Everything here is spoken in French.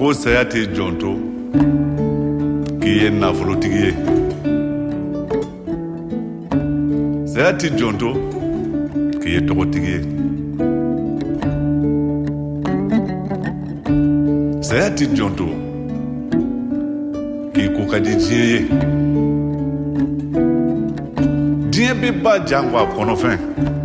ko saya tɛ jɔnto k'i ye nafolotigi ye. Saya tɛ jɔnto k'i ye tɔgɔtigi ye. Saya tɛ jɔnto k'i ko ka di diɲɛ ye. Diɲɛ bɛ ba jango a kɔnɔfɛn.